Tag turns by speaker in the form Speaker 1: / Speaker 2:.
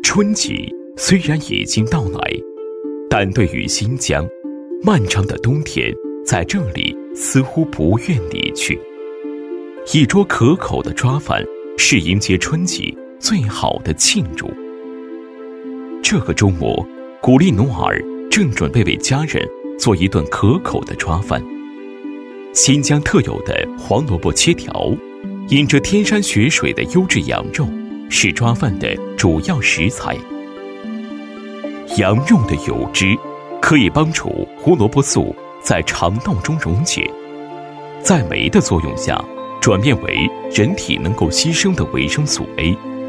Speaker 1: 春季虽然已经到来，但对于新疆，漫长的冬天在这里似乎不愿离去。一桌可口的抓饭是迎接春季最好的庆祝。这个周末，古丽努尔正准备为家人做一顿可口的抓饭。新疆特有的黄萝卜切条，饮着天山雪水的优质羊肉，是抓饭的主要食材。羊肉的油脂可以帮助胡萝卜素在肠道中溶解，在酶的作用下转变为人体能够吸收的维生素 A，